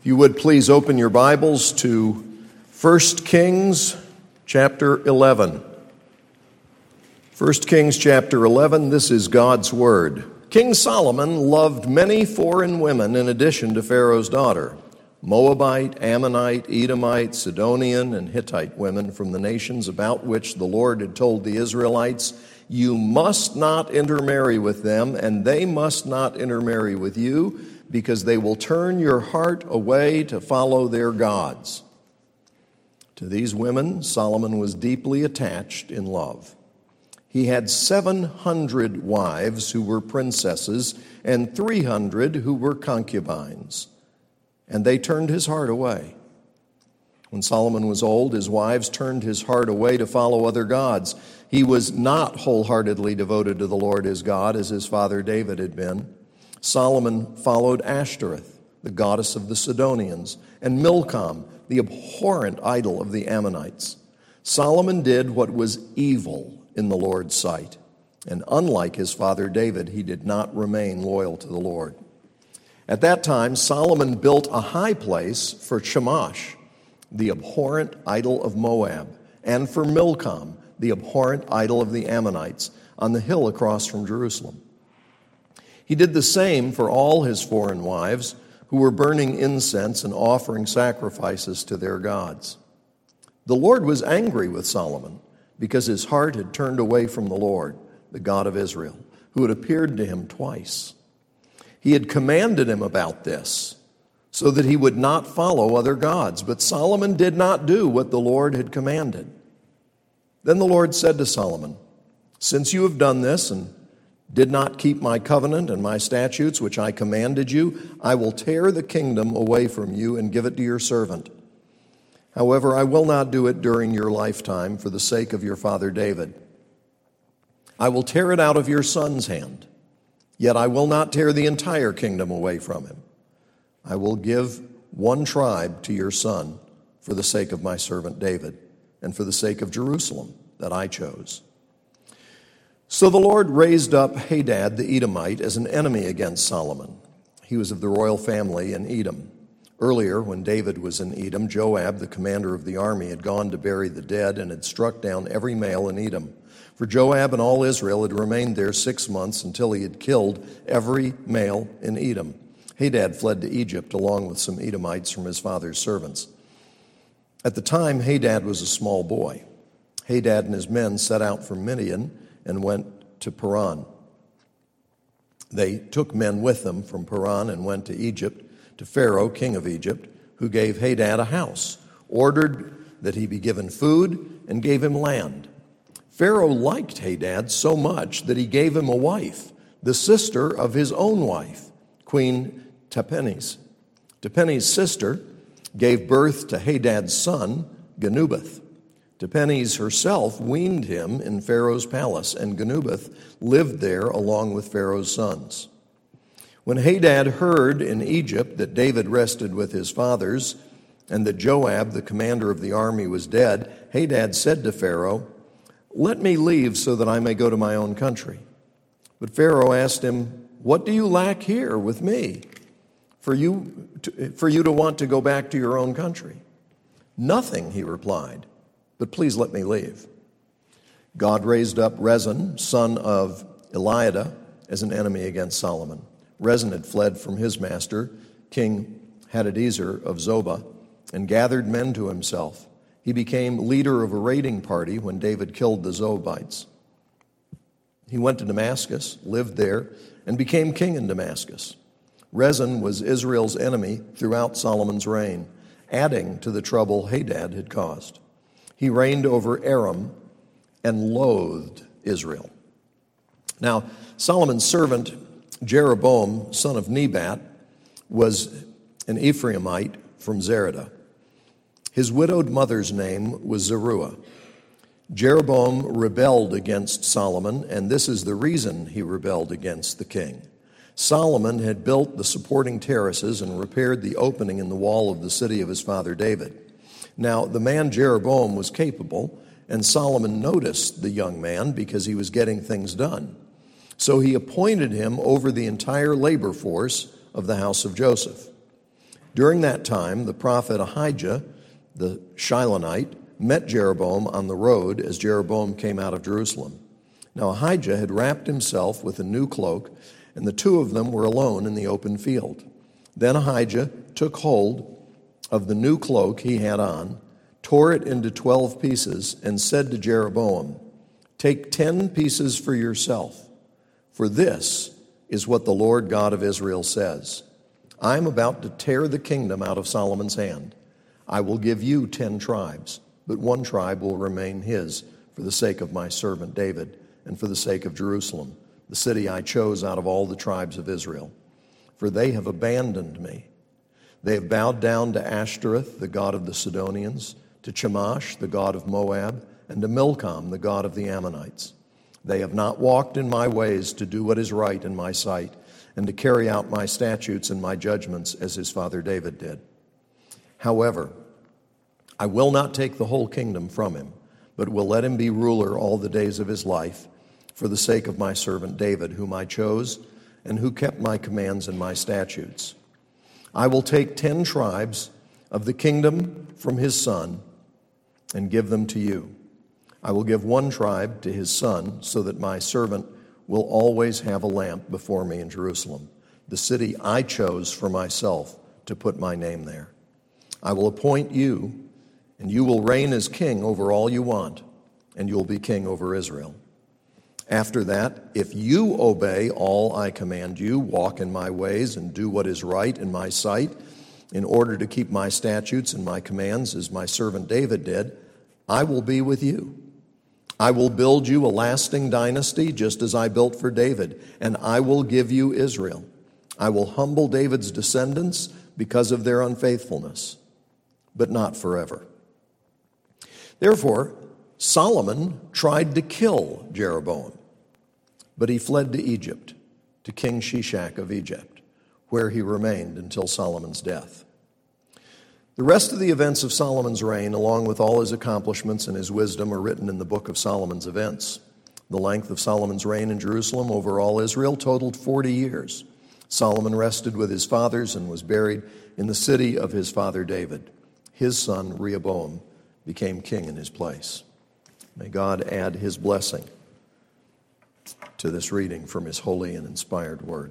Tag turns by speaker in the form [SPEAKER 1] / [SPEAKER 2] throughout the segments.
[SPEAKER 1] If you would please open your Bibles to 1 Kings chapter 11. 1 Kings chapter 11, this is God's Word. King Solomon loved many foreign women in addition to Pharaoh's daughter, Moabite, Ammonite, Edomite, Sidonian, and Hittite women from the nations about which the Lord had told the Israelites, "You must not intermarry with them, and they must not intermarry with you, because they will turn your heart away to follow their gods." To these women, Solomon was deeply attached in love. He had 700 wives who were princesses and 300 who were concubines, and they turned his heart away. When Solomon was old, his wives turned his heart away to follow other gods. He was not wholeheartedly devoted to the Lord his God as his father David had been. Solomon followed Ashtoreth, the goddess of the Sidonians, and Milcom, the abhorrent idol of the Ammonites. Solomon did what was evil in the Lord's sight, and unlike his father David, he did not remain loyal to the Lord. At that time, Solomon built a high place for Chemosh, the abhorrent idol of Moab, and for Milcom, the abhorrent idol of the Ammonites, on the hill across from Jerusalem. He did the same for all his foreign wives who were burning incense and offering sacrifices to their gods. The Lord was angry with Solomon because his heart had turned away from the Lord, the God of Israel, who had appeared to him twice. He had commanded him about this so that he would not follow other gods, but Solomon did not do what the Lord had commanded. Then the Lord said to Solomon, "Since you have done this and did not keep my covenant and my statutes which I commanded you, I will tear the kingdom away from you and give it to your servant. However, I will not do it during your lifetime for the sake of your father David. I will tear it out of your son's hand, yet I will not tear the entire kingdom away from him. I will give one tribe to your son for the sake of my servant David and for the sake of Jerusalem that I chose." So the Lord raised up Hadad the Edomite as an enemy against Solomon. He was of the royal family in Edom. Earlier, when David was in Edom, Joab, the commander of the army, had gone to bury the dead and had struck down every male in Edom. For Joab and all Israel had remained there 6 months until he had killed every male in Edom. Hadad fled to Egypt along with some Edomites from his father's servants. At the time, Hadad was a small boy. Hadad and his men set out from Midian and went to Paran. They took men with them from Paran and went to Egypt, to Pharaoh, king of Egypt, who gave Hadad a house, ordered that he be given food, and gave him land. Pharaoh liked Hadad so much that he gave him a wife, the sister of his own wife, Queen Tahpenes. Tahpenes' sister gave birth to Hadad's son, Genubath. Tahpenes herself weaned him in Pharaoh's palace, and Genubath lived there along with Pharaoh's sons. When Hadad heard in Egypt that David rested with his fathers and that Joab, the commander of the army, was dead, Hadad said to Pharaoh, "Let me leave so that I may go to my own country." But Pharaoh asked him, "What do you lack here with me for you to want to go back to your own country?" "Nothing," he replied, "but please let me leave." God raised up Rezin, son of Eliada, as an enemy against Solomon. Rezin had fled from his master, King Hadadezer of Zobah, and gathered men to himself. He became leader of a raiding party when David killed the Zobites. He went to Damascus, lived there, and became king in Damascus. Rezin was Israel's enemy throughout Solomon's reign, adding to the trouble Hadad had caused. He reigned over Aram and loathed Israel. Now, Solomon's servant Jeroboam, son of Nebat, was an Ephraimite from Zereda. His widowed mother's name was Zeruiah. Jeroboam rebelled against Solomon, and this is the reason he rebelled against the king. Solomon had built the supporting terraces and repaired the opening in the wall of the city of his father David. Now, the man Jeroboam was capable, and Solomon noticed the young man because he was getting things done. So he appointed him over the entire labor force of the house of Joseph. During that time, the prophet Ahijah, the Shilonite, met Jeroboam on the road as Jeroboam came out of Jerusalem. Now Ahijah had wrapped himself with a new cloak, and the two of them were alone in the open field. Then Ahijah took hold of the new cloak he had on, tore it into 12 pieces, and said to Jeroboam, "Take 10 pieces for yourself, for this is what the Lord God of Israel says. I am about to tear the kingdom out of Solomon's hand. I will give you 10 tribes, but one tribe will remain his for the sake of my servant David and for the sake of Jerusalem, the city I chose out of all the tribes of Israel. For they have abandoned me. They have bowed down to Ashtoreth, the god of the Sidonians, to Chemosh, the god of Moab, and to Milcom, the god of the Ammonites. They have not walked in my ways to do what is right in my sight, and to carry out my statutes and my judgments as his father David did. However, I will not take the whole kingdom from him, but will let him be ruler all the days of his life, for the sake of my servant David, whom I chose, and who kept my commands and my statutes. I will take 10 tribes of the kingdom from his son and give them to you. I will give one tribe to his son, so that my servant will always have a lamp before me in Jerusalem, the city I chose for myself to put my name there. I will appoint you, and you will reign as king over all you want, and you will be king over Israel. After that, if you obey all I command you, walk in my ways, and do what is right in my sight, in order to keep my statutes and my commands as my servant David did, I will be with you. I will build you a lasting dynasty, just as I built for David, and I will give you Israel. I will humble David's descendants because of their unfaithfulness, but not forever." Therefore, Solomon tried to kill Jeroboam, but he fled to Egypt, to King Shishak of Egypt, where he remained until Solomon's death. The rest of the events of Solomon's reign, along with all his accomplishments and his wisdom, are written in the book of Solomon's events. The length of Solomon's reign in Jerusalem over all Israel totaled 40 years. Solomon rested with his fathers and was buried in the city of his father David. His son Rehoboam became king in his place. May God add his blessing to this reading from his holy and inspired word.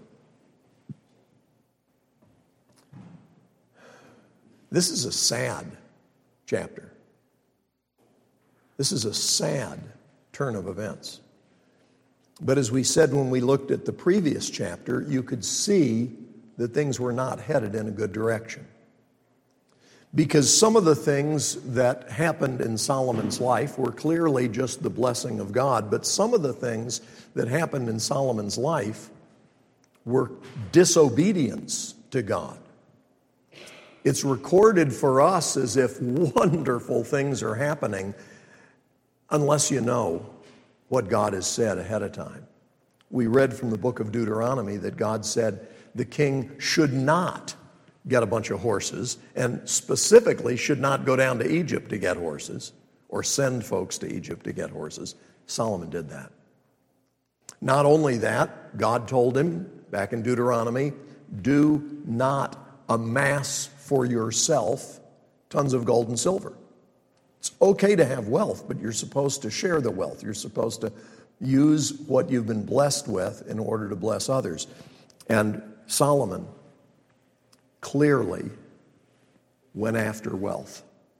[SPEAKER 1] This is a sad chapter. This is a sad turn of events. But as we said when we looked at the previous chapter, you could see that things were not headed in a good direction. Because some of the things that happened in Solomon's life were clearly just the blessing of God, but some of the things that happened in Solomon's life were disobedience to God. It's recorded for us as if wonderful things are happening, unless you know what God has said ahead of time. We read from the book of Deuteronomy that God said the king should not get a bunch of horses, and specifically should not go down to Egypt to get horses or send folks to Egypt to get horses. Solomon did that. Not only that, God told him back in Deuteronomy, do not amass for yourself tons of gold and silver. It's okay to have wealth, but you're supposed to share the wealth. You're supposed to use what you've been blessed with in order to bless others. And Solomon clearly went after wealth.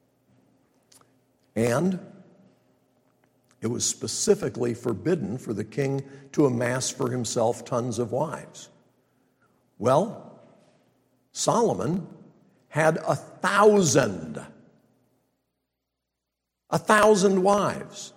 [SPEAKER 1] And it was specifically forbidden for the king to amass for himself tons of wives. Well, Solomon had 1,000 wives.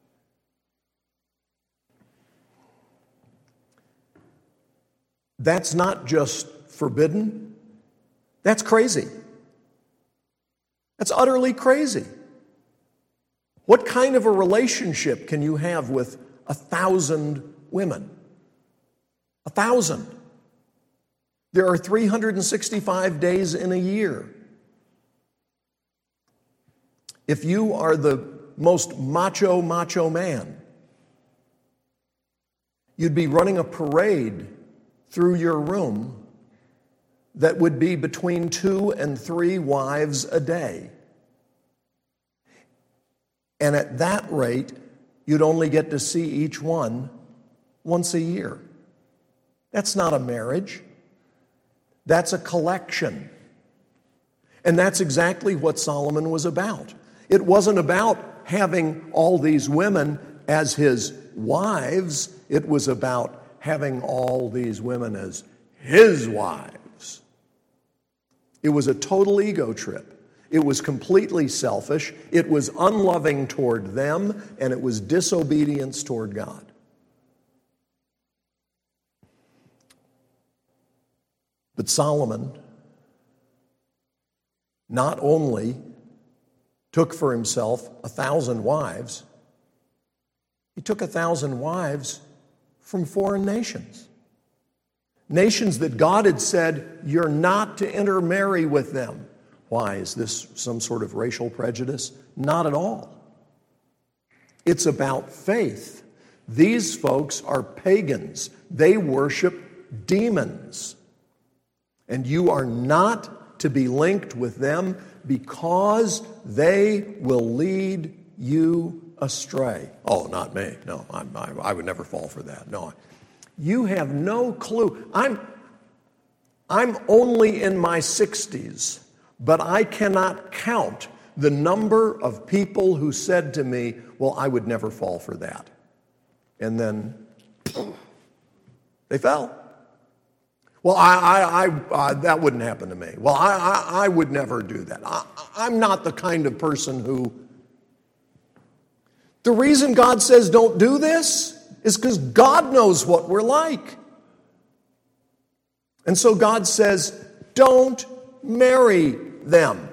[SPEAKER 1] That's not just forbidden, that's crazy. That's utterly crazy. What kind of a relationship can you have with 1,000 women? 1,000. There are 365 days in a year. If you are the most macho man, you'd be running a parade through your room that would be between 2 and 3 wives a day. And at that rate, you'd only get to see each one once a year. That's not a marriage. That's a collection. And that's exactly what Solomon was about. It wasn't about having all these women as his wives. It was about having all these women as his wives. It was a total ego trip. It was completely selfish. It was unloving toward them, and it was disobedience toward God. But Solomon not only took for himself 1,000 wives, he took 1,000 wives from foreign nations. Nations that God had said, you're not to intermarry with them. Why? Is this some sort of racial prejudice? Not at all. It's about faith. These folks are pagans. They worship demons. And you are not to be linked with them because they will lead you astray. Oh, not me. No, I would never fall for that. No, you have no clue. I'm only in my 60s, but I cannot count the number of people who said to me, well, I would never fall for that. And then they fell. Well, that wouldn't happen to me. Well, I would never do that. I'm not the kind of person who... The reason God says don't do this is because God knows what we're like. And so God says, don't marry them.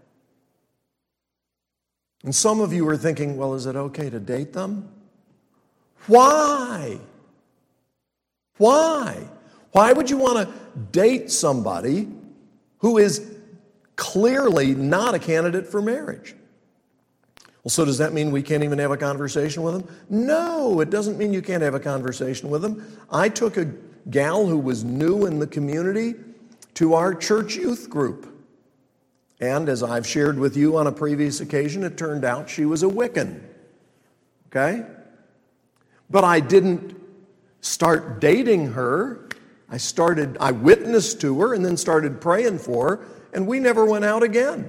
[SPEAKER 1] And some of you are thinking, well, is it okay to date them? Why? Why? Why would you want to date somebody who is clearly not a candidate for marriage? Well, so does that mean we can't even have a conversation with them? No, it doesn't mean you can't have a conversation with them. I took a gal who was new in the community to our church youth group. And as I've shared with you on a previous occasion, it turned out she was a Wiccan. Okay? But I didn't start dating her. I witnessed to her and then started praying for her, and we never went out again.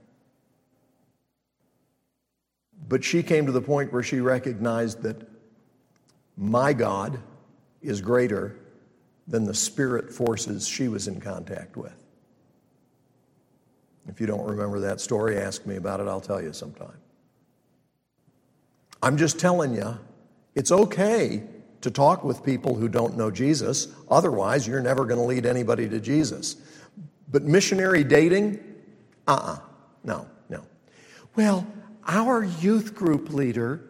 [SPEAKER 1] But she came to the point where she recognized that my God is greater than the spirit forces she was in contact with. If you don't remember that story, ask me about it. I'll tell you sometime. I'm just telling you, it's okay to talk with people who don't know Jesus. Otherwise, you're never going to lead anybody to Jesus. But missionary dating? No. Well, our youth group leader,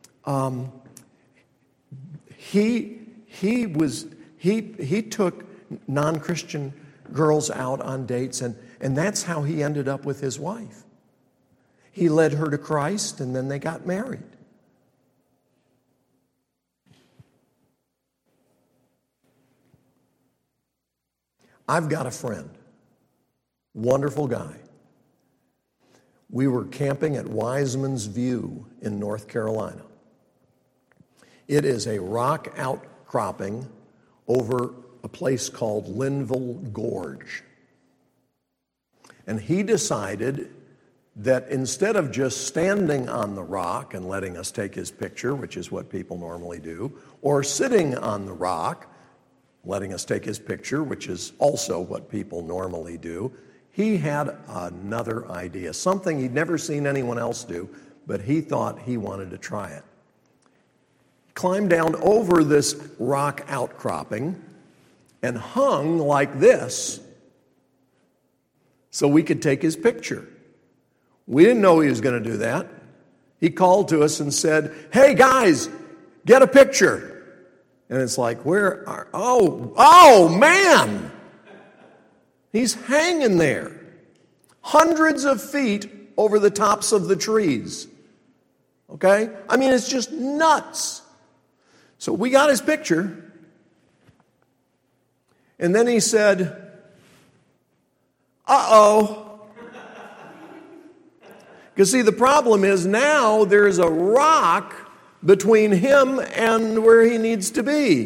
[SPEAKER 1] he took non-Christian girls out on dates, and that's how he ended up with his wife. He led her to Christ, and then they got married. I've got a friend, wonderful guy. We were camping at Wiseman's View in North Carolina. It is a rock outcropping over a place called Linville Gorge. And he decided that instead of just standing on the rock and letting us take his picture, which is what people normally do, or sitting on the rock, letting us take his picture, which is also what people normally do, he had another idea, something he'd never seen anyone else do, but he thought he wanted to try it. Climbed down over this rock outcropping and hung like this so we could take his picture. We didn't know he was going to do that. He called to us and said, "Hey guys, get a picture." And it's like, oh man! He's hanging there, hundreds of feet over the tops of the trees. Okay? I mean, it's just nuts. So we got his picture. And then he said, Uh-oh. Because see, the problem is now there's a rock between him and where he needs to be.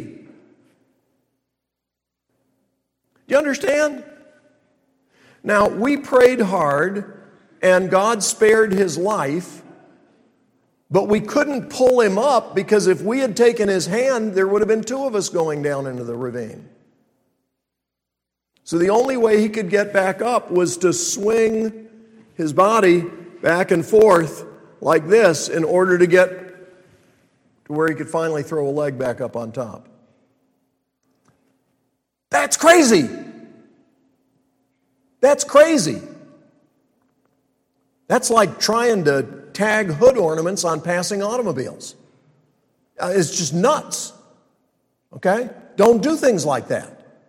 [SPEAKER 1] Do you understand? Now, we prayed hard, and God spared his life, but we couldn't pull him up because if we had taken his hand, there would have been two of us going down into the ravine. So the only way he could get back up was to swing his body back and forth like this in order to get to where he could finally throw a leg back up on top. That's crazy. That's crazy. That's like trying to tag hood ornaments on passing automobiles. It's just nuts. Okay? Don't do things like that.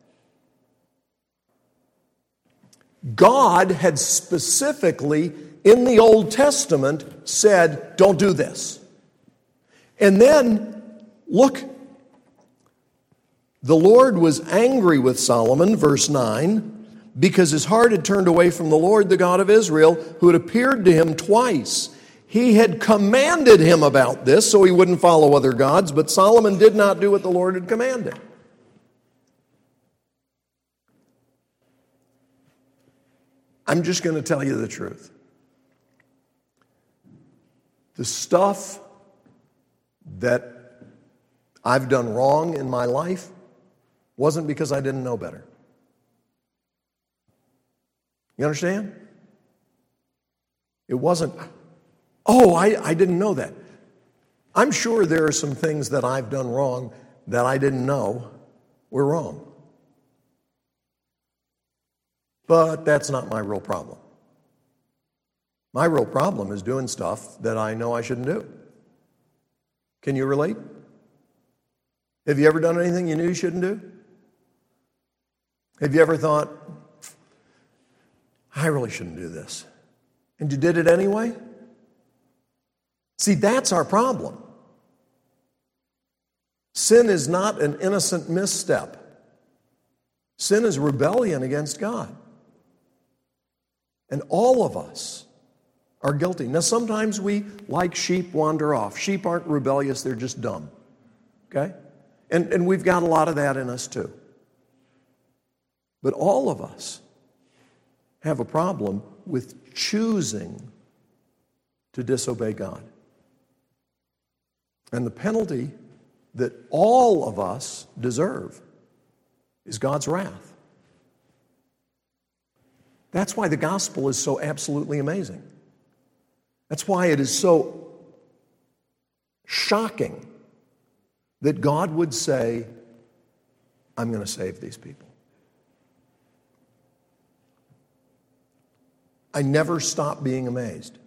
[SPEAKER 1] God had specifically, in the Old Testament, said, don't do this. And then, look, the Lord was angry with Solomon, verse 9, because his heart had turned away from the Lord, the God of Israel, who had appeared to him twice. He had commanded him about this so he wouldn't follow other gods, but Solomon did not do what the Lord had commanded. I'm just going to tell you the truth. The stuff that I've done wrong in my life wasn't because I didn't know better. You understand? It wasn't, I didn't know that. I'm sure there are some things that I've done wrong that I didn't know were wrong. But that's not my real problem. My real problem is doing stuff that I know I shouldn't do. Can you relate? Have you ever done anything you knew you shouldn't do? Have you ever thought, I really shouldn't do this, and you did it anyway? See, that's our problem. Sin is not an innocent misstep. Sin is rebellion against God. And all of us are guilty. Now, sometimes we, like sheep, wander off. Sheep aren't rebellious, they're just dumb. Okay? And we've got a lot of that in us too. But all of us have a problem with choosing to disobey God. And the penalty that all of us deserve is God's wrath. That's why the gospel is so absolutely amazing. That's why it is so shocking that God would say, I'm going to save these people. I never stop being amazed.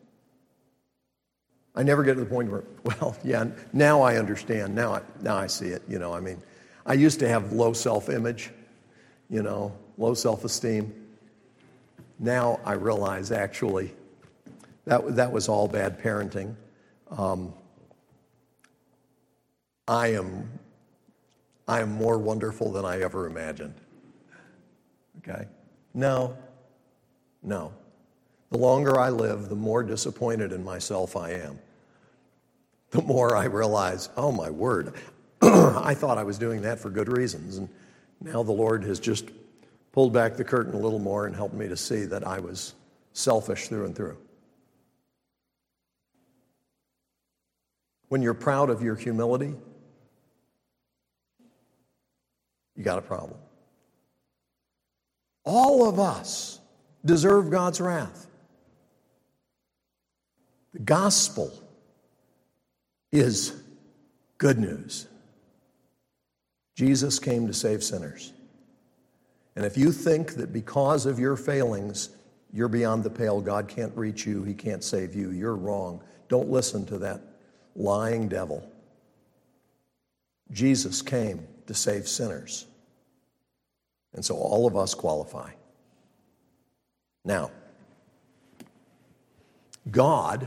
[SPEAKER 1] I never get to the point where, well, yeah, now I understand. Now I see it. I used to have low self-image, low self-esteem. Now I realize actually that was all bad parenting. I am more wonderful than I ever imagined. Okay? No. The longer I live, the more disappointed in myself I am. The more I realize, oh my word, I thought I was doing that for good reasons. And now the Lord has just pulled back the curtain a little more and helped me to see that I was selfish through and through. When you're proud of your humility, you got a problem. All of us deserve God's wrath. The gospel is good news. Jesus came to save sinners. And if you think that because of your failings, you're beyond the pale, God can't reach you, He can't save you, you're wrong. Don't listen to that lying devil. Jesus came to save sinners. And so all of us qualify. Now, God,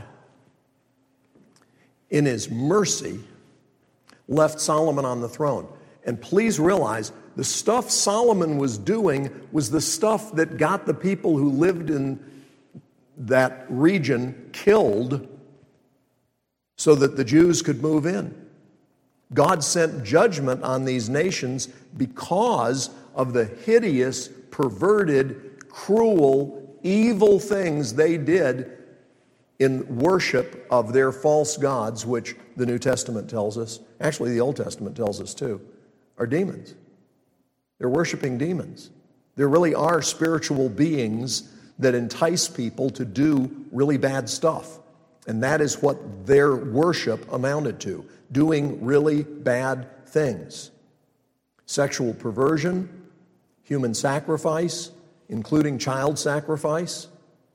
[SPEAKER 1] in His mercy, left Solomon on the throne. And please realize, The stuff Solomon was doing was the stuff that got the people who lived in that region killed so that the Jews could move in. God sent judgment on these nations because of the hideous, perverted, cruel, evil things they did in worship of their false gods, which the New Testament tells us, actually the Old Testament tells us too, are demons. They're worshiping demons. There really are spiritual beings that entice people to do really bad stuff. And that is what their worship amounted to, doing really bad things. Sexual perversion, human sacrifice, including child sacrifice.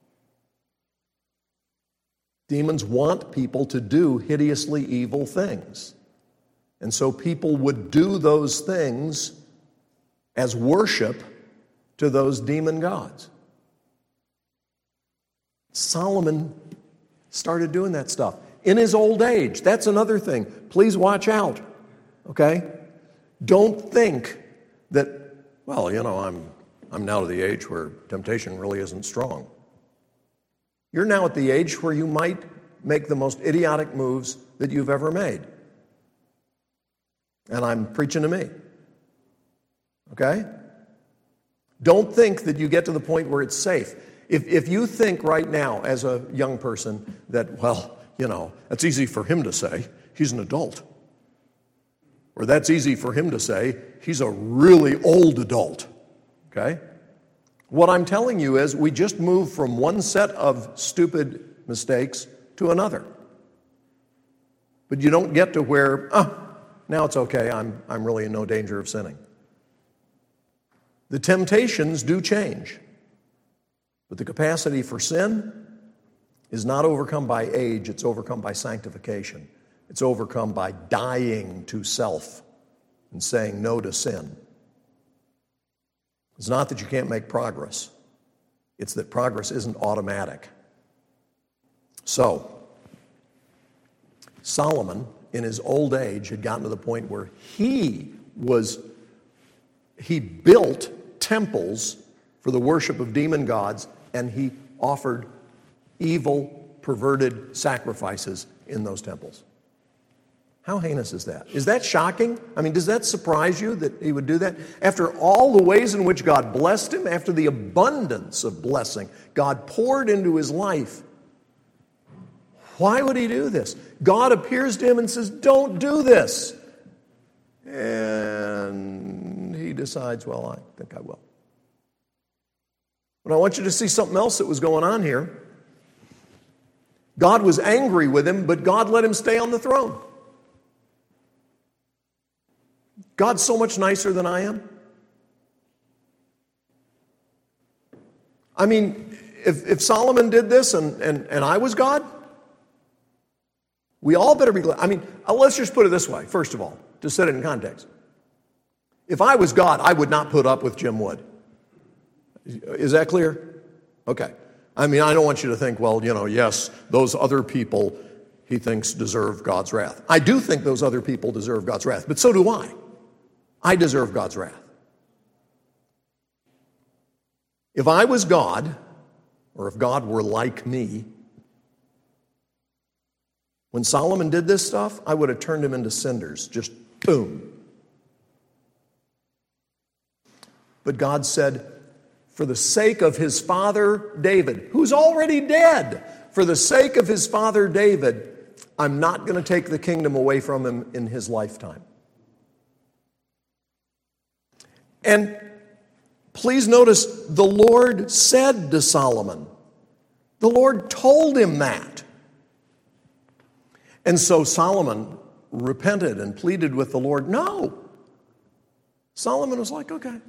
[SPEAKER 1] Demons want people to do hideously evil things. And so people would do those things as worship to those demon gods. Solomon started doing that stuff in his old age. That's another thing. Please watch out, okay? Don't think that, well, I'm now to the age where temptation really isn't strong. You're now at the age where you might make the most idiotic moves that you've ever made. And I'm preaching to me. Okay? Don't think that you get to the point where it's safe. If you think right now as a young person that, well, that's easy for him to say, he's an adult. Or that's easy for him to say, he's a really old adult. Okay? What I'm telling you is we just move from one set of stupid mistakes to another. But you don't get to where, now it's okay, I'm really in no danger of sinning. The temptations do change. But the capacity for sin is not overcome by age, it's overcome by sanctification. It's overcome by dying to self and saying no to sin. It's not that you can't make progress. It's that progress isn't automatic. So, Solomon, in his old age, had gotten to the point where he built temples for the worship of demon gods, and he offered evil, perverted sacrifices in those temples. How heinous is that? Is that shocking? I mean, does that surprise you that he would do that? After all the ways in which God blessed him, after the abundance of blessing God poured into his life, why would he do this? God appears to him and says, don't do this. And he decides, well, I think I will. But I want you to see something else that was going on here. God was angry with him, but God let him stay on the throne. God's so much nicer than I am. I mean, if Solomon did this and I was God, we all better be glad. I mean, let's just put it this way, first of all, to set it in context. If I was God, I would not put up with Jim Wood. Is that clear? Okay. I mean, I don't want you to think, well, yes, those other people he thinks deserve God's wrath. I do think those other people deserve God's wrath, but so do I. I deserve God's wrath. If I was God, or if God were like me, when Solomon did this stuff, I would have turned him into cinders. Just boom. But God said, for the sake of his father David, who's already dead, for the sake of his father David, I'm not going to take the kingdom away from him in his lifetime. And please notice, the Lord said to Solomon, the Lord told him that. And so Solomon repented and pleaded with the Lord, no. Solomon was like, okay.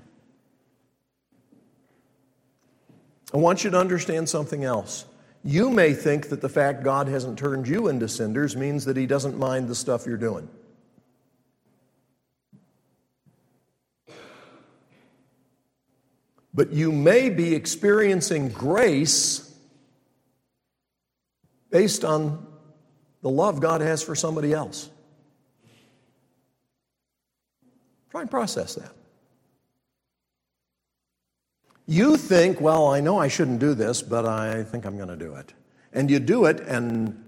[SPEAKER 1] I want you to understand something else. You may think that the fact God hasn't turned you into cinders means that he doesn't mind the stuff you're doing. But you may be experiencing grace based on the love God has for somebody else. Try and process that. You think, well, I know I shouldn't do this, but I think I'm going to do it. And you do it, and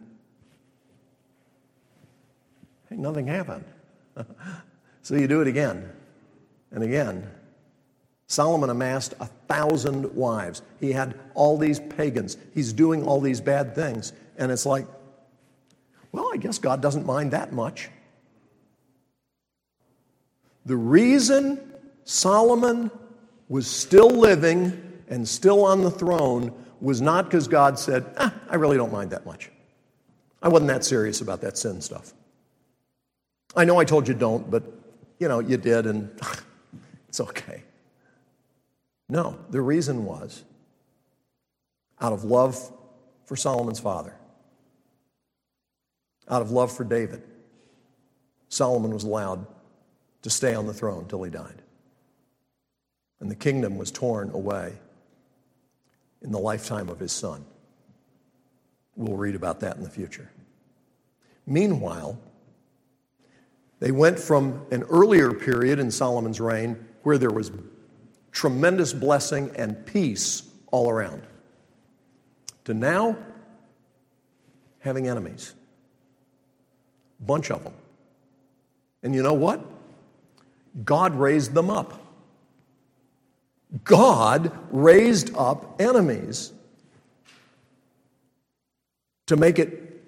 [SPEAKER 1] hey, nothing happened. So you do it again and again. Solomon amassed 1,000 wives. He had all these pagans. He's doing all these bad things. And it's like, well, I guess God doesn't mind that much. The reason Solomon was still living and still on the throne was not because God said, I really don't mind that much. I wasn't that serious about that sin stuff. I know I told you don't, but, you did, and it's okay. No, the reason was out of love for Solomon's father, out of love for David, Solomon was allowed to stay on the throne till he died. And the kingdom was torn away in the lifetime of his son. We'll read about that in the future. Meanwhile, they went from an earlier period in Solomon's reign where there was tremendous blessing and peace all around to now having enemies. A bunch of them. And you know what? God raised them up. God raised up enemies to make it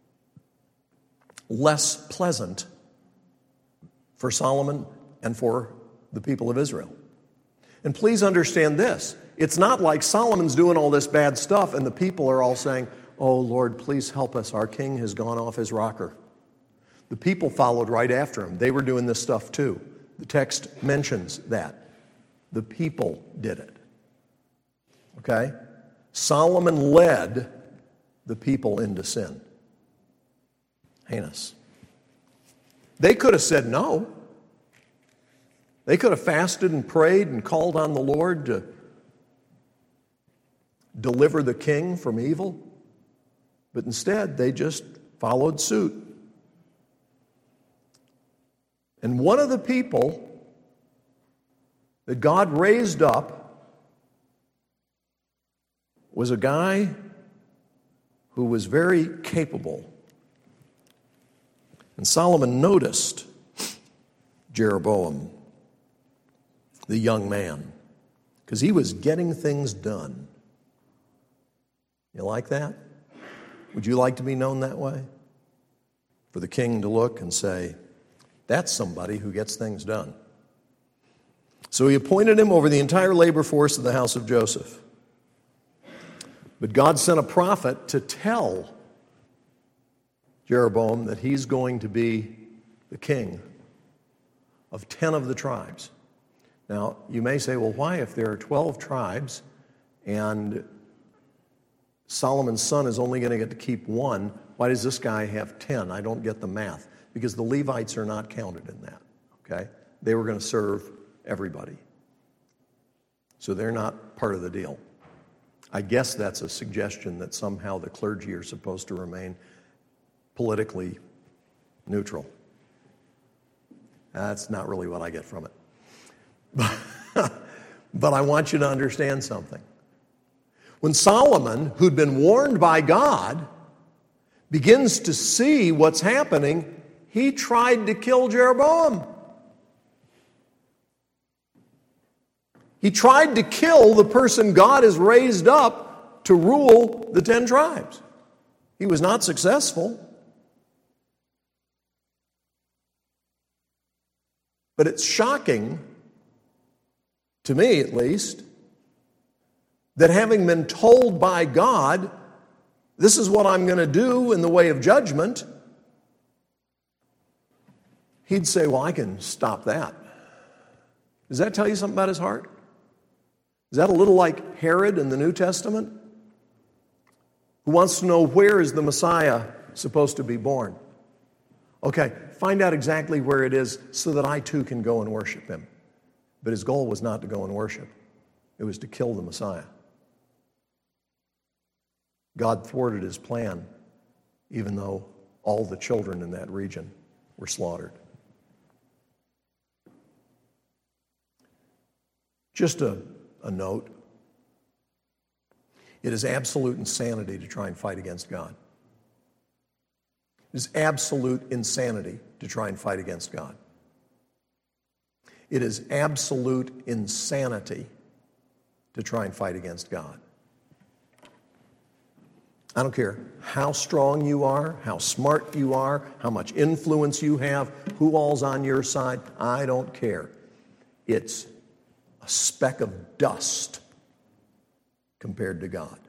[SPEAKER 1] less pleasant for Solomon and for the people of Israel. And please understand this. It's not like Solomon's doing all this bad stuff and the people are all saying, oh, Lord, please help us. Our king has gone off his rocker. The people followed right after him. They were doing this stuff too. The text mentions that. The people did it. Okay? Solomon led the people into sin. Heinous. They could have said no. They could have fasted and prayed and called on the Lord to deliver the king from evil. But instead, they just followed suit. And one of the people that God raised up was a guy who was very capable. And Solomon noticed Jeroboam, the young man, because he was getting things done. You like that? Would you like to be known that way? For the king to look and say, that's somebody who gets things done. So he appointed him over the entire labor force of the house of Joseph. But God sent a prophet to tell Jeroboam that he's going to be the king of 10 of the tribes. Now, you may say, well, why, if there are 12 tribes and Solomon's son is only going to get to keep one, why does this guy have 10? I don't get the math. Because the Levites are not counted in that, okay? They were going to serve everybody. So they're not part of the deal. I guess that's a suggestion that somehow the clergy are supposed to remain politically neutral. That's not really what I get from it. But I want you to understand something. When Solomon, who'd been warned by God, begins to see what's happening, he tried to kill Jeroboam. He tried to kill the person God has raised up to rule the 10 tribes. He was not successful. But it's shocking, to me at least, that having been told by God, this is what I'm going to do in the way of judgment, he'd say, well, I can stop that. Does that tell you something about his heart? Is that a little like Herod in the New Testament, who wants to know where is the Messiah supposed to be born? Okay, find out exactly where it is so that I too can go and worship him. But his goal was not to go and worship. It was to kill the Messiah. God thwarted his plan, even though all the children in that region were slaughtered. Just a note. It is absolute insanity to try and fight against God. It is absolute insanity to try and fight against God. It is absolute insanity to try and fight against God. I don't care how strong you are, how smart you are, how much influence you have, who all's on your side. I don't care. It's a speck of dust compared to God.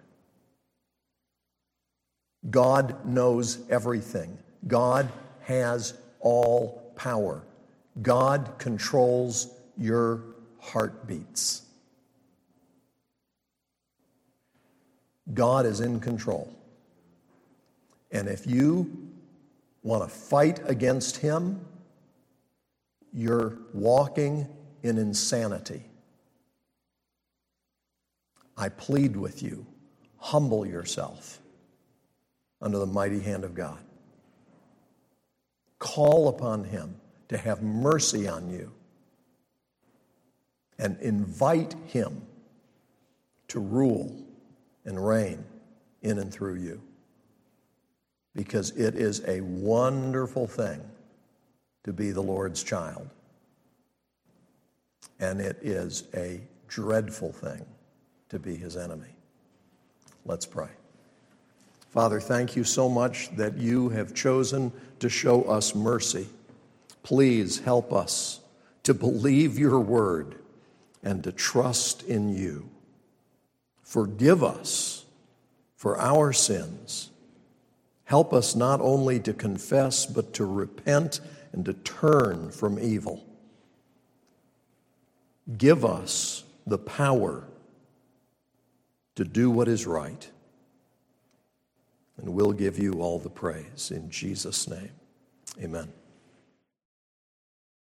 [SPEAKER 1] God knows everything. God has all power. God controls your heartbeats. God is in control. And if you want to fight against him, you're walking in insanity. I plead with you, humble yourself under the mighty hand of God. Call upon him to have mercy on you and invite him to rule and reign in and through you. Because it is a wonderful thing to be the Lord's child. And it is a dreadful thing to be his enemy. Let's pray. Father, thank you so much that you have chosen to show us mercy. Please help us to believe your word and to trust in you. Forgive us for our sins. Help us not only to confess, but to repent and to turn from evil. Give us the power to do what is right. And we'll give you all the praise in Jesus' name. Amen.